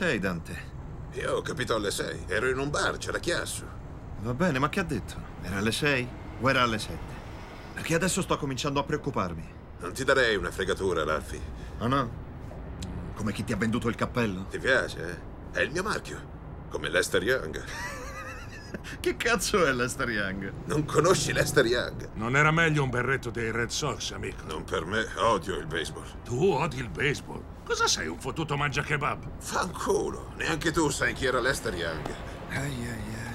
Ehi, Dante. Io ho capito alle 6. Ero in un bar, c'era Chiasso. Va bene, ma che ha detto? Era alle 6 o era alle 7? Perché adesso sto cominciando a preoccuparmi. Non ti darei una fregatura, Ralphie. Ah no? Come chi ti ha venduto il cappello? Ti piace, eh? È il mio marchio. Come Lester Young. Che cazzo è Lester Young? Non conosci Lester Young? Non era meglio un berretto dei Red Sox, amico? Non per me, odio il baseball. Tu odi il baseball? Cosa sei, un fottuto mangia kebab? Fanculo, neanche tu sai chi era Lester Young. Ai ai ai.